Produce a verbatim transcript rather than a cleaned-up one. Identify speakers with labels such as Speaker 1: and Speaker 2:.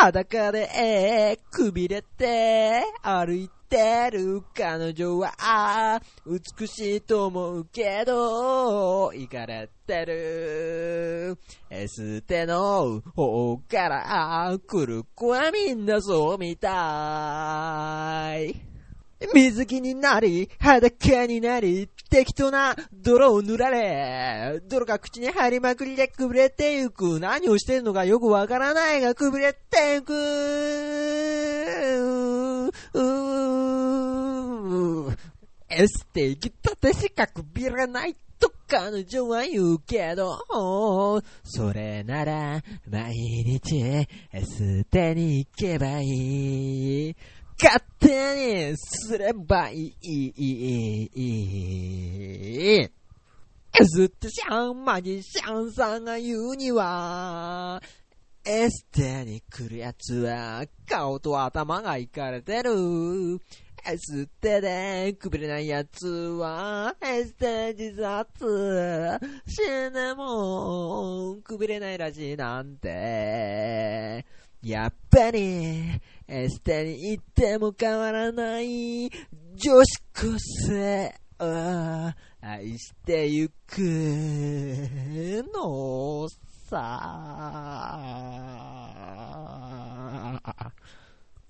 Speaker 1: 裸で、えー、くびれて歩いてる彼女は美しいと思うけどイカれてる。エステの方から来る子はみんなそうみたい。水着になり裸になり適当な泥を塗られ、泥が口に入りまくりでくびれてゆく。何をしてるのかよくわからないがくびれてゆく。エステ行きたてしかくびれないと彼女は言うけど、それなら毎日エステに行けばいい。勝手にすればいい。エステシャンマジシャンさんが言うには、エステに来るやつは顔と頭がいかれてる。エステでくびれないやつはエステ自殺。死んでもくびれないらしいなんて。やっぱりエステに行っても変わらない女子高生を愛してゆくのさ。